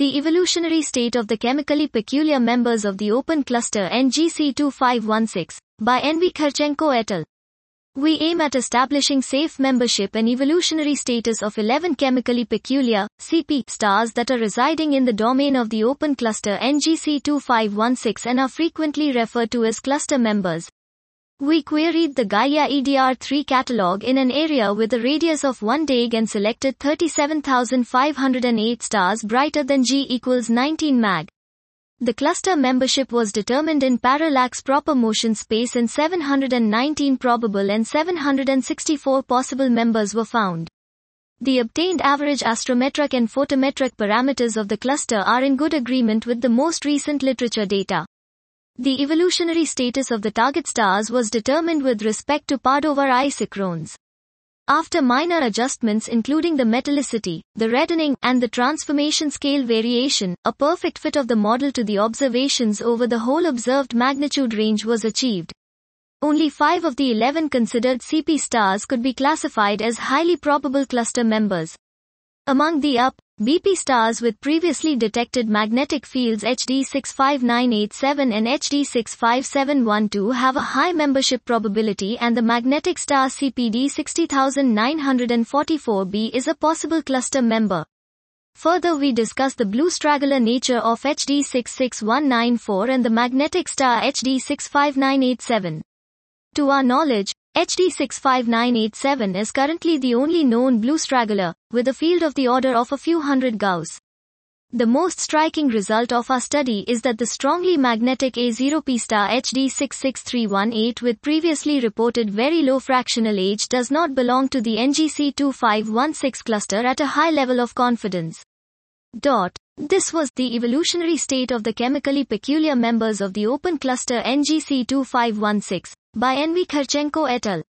The evolutionary state of the chemically peculiar members of the open cluster NGC2516, by N.V. Kharchenko et al. We aim at establishing safe membership and evolutionary status of 11 chemically peculiar, CP, stars that are residing in the domain of the open cluster NGC2516 and are frequently referred to as cluster members. We queried the Gaia EDR3 catalog in an area with a radius of 1 dag and selected 37,508 stars brighter than G equals 19 mag. The cluster membership was determined in parallax proper motion space and 719 probable and 764 possible members were found. The obtained average astrometric and photometric parameters of the cluster are in good agreement with the most recent literature data. The evolutionary status of the target stars was determined with respect to Pardover isochrones. After minor adjustments including the metallicity, the reddening, and the transformation scale variation, a perfect fit of the model to the observations over the whole observed magnitude range was achieved. Only 5 of the 11 considered CP stars could be classified as highly probable cluster members. Among the BP stars with previously detected magnetic fields HD 65987 and HD 65712 have a high membership probability, and the magnetic star CPD 60944b is a possible cluster member. Further, we discuss the blue straggler nature of HD 66194 and the magnetic star HD 65987. To our knowledge, HD 65987 is currently the only known blue straggler, with a field of the order of a few hundred Gauss. The most striking result of our study is that the strongly magnetic A0P star HD 66318 with previously reported very low fractional age does not belong to the NGC2516 cluster at a high level of confidence. This was the evolutionary state of the chemically peculiar members of the open cluster NGC2516, by N.V. Kharchenko et al.